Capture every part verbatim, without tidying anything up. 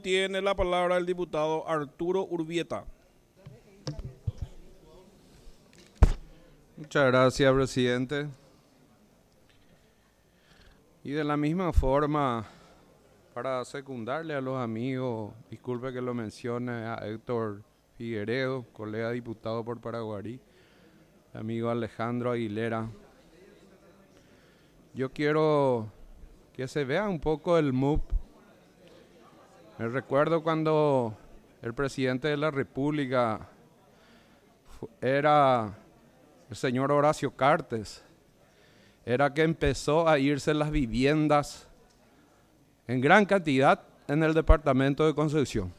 Tiene la palabra el diputado Arturo Urbieta. Muchas gracias, presidente. Y de la misma forma, para secundarle a los amigos, disculpe que lo mencione, a Héctor Figueredo, colega diputado por Paraguarí, amigo Alejandro Aguilera. Yo quiero que se vea un poco el M U P. Me recuerdo cuando el presidente de la República era el señor Horacio Cartes, era que empezó a irse las viviendas en gran cantidad en el departamento de Concepción.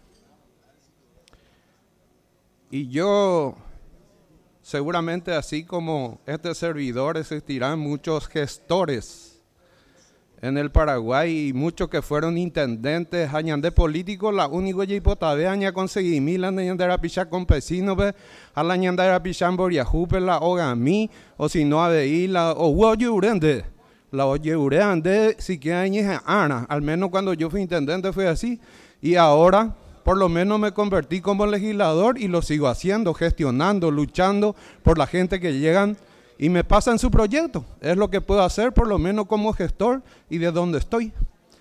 Y yo, seguramente así como este servidor, existirán muchos gestores en el Paraguay y muchos que fueron intendentes, añan de políticos, la única que hipotabe aña conseguí mil añandera pichar campesino, a la añandera pichar boriajupe, la ogamí, o si no a veí, la o huayurende, la oyurende, si que añeja ana, al menos cuando yo fui intendente fue así, y ahora por lo menos me convertí como legislador y lo sigo haciendo, gestionando, luchando por la gente que llegan y me pasan su proyecto. Es lo que puedo hacer por lo menos como gestor y de donde estoy.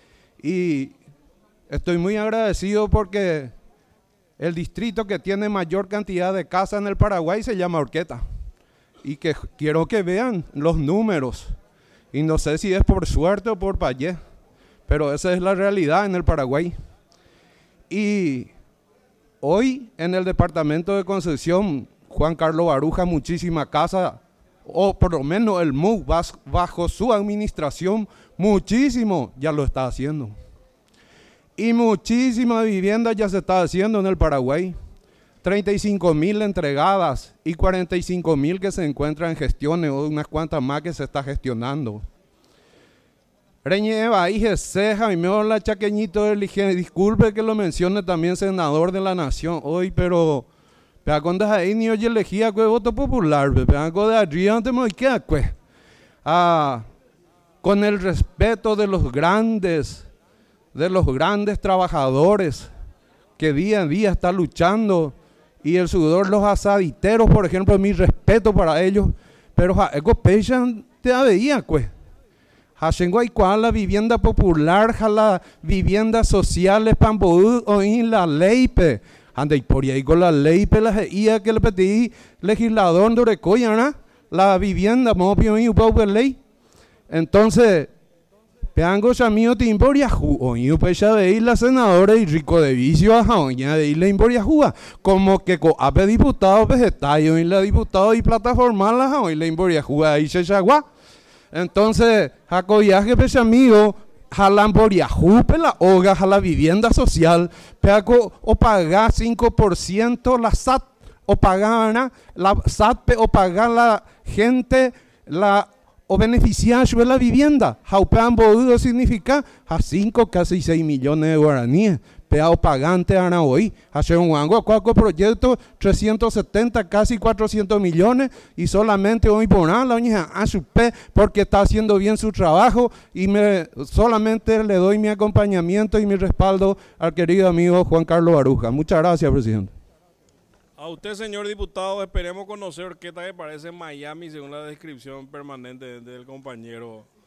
Y estoy muy agradecido porque el distrito que tiene mayor cantidad de casas en el Paraguay se llama Horqueta. Y que quiero que vean los números. Y no sé si es por suerte o por payé, pero esa es la realidad en el Paraguay. Y hoy en el departamento de Concepción, Juan Carlos Baruja, muchísimas casas, o por lo menos el M U C bajo su administración, muchísimo ya lo está haciendo. Y muchísimas viviendas ya se está haciendo en el Paraguay. treinta y cinco mil entregadas y cuarenta y cinco mil que se encuentran en gestiones, o unas cuantas más que se está gestionando. Reñeva, hije, ceja, y me la chaqueñito del higiene. Disculpe que lo mencione también senador de la Nación hoy, pero Pero cuando ahí ni oye elegía que voto popular, pero cuando arriba no te queda pues. Ah, con el respeto de los grandes, de los grandes trabajadores que día a día están luchando y el sudor los asaditeros, por ejemplo, mi respeto para ellos, pero ja, eco pechan te veía pues. Hashengo hay cual la vivienda popular, ja la vivienda sociales pamboú o en la ley pe. Anda y por ahí con la ley pelajeía que le pedí legislador de Orecoya, la vivienda mopio y upo ley. Entonces, peango chamío te imporia ju, o y upecha de la senadora y rico de vicio a jaoña de la imporia juga, como que co ape diputado vegetal y la diputado y plataforma la jaoña la imporia juga y se chagua. Entonces, jaco viaje pecha mío, jalan por yajupe la hoga, jala vivienda social, peaco o pagar cinco por ciento la S A T, o pagar la S A T, o pagar la gente, la o beneficiar de la vivienda. Jaupean boludo significa a cinco, casi seis millones de guaraníes. Peao pagante ana hoy. Hace un guango, cuaco proyecto, trescientos setenta, casi cuatrocientos millones, y solamente hoy por nada la uña a su pe porque está haciendo bien su trabajo, y me solamente le doy mi acompañamiento y mi respaldo al querido amigo Juan Carlos Baruja. Muchas gracias, presidente. A usted, señor diputado, esperemos conocer qué tal le parece Miami según la descripción permanente del compañero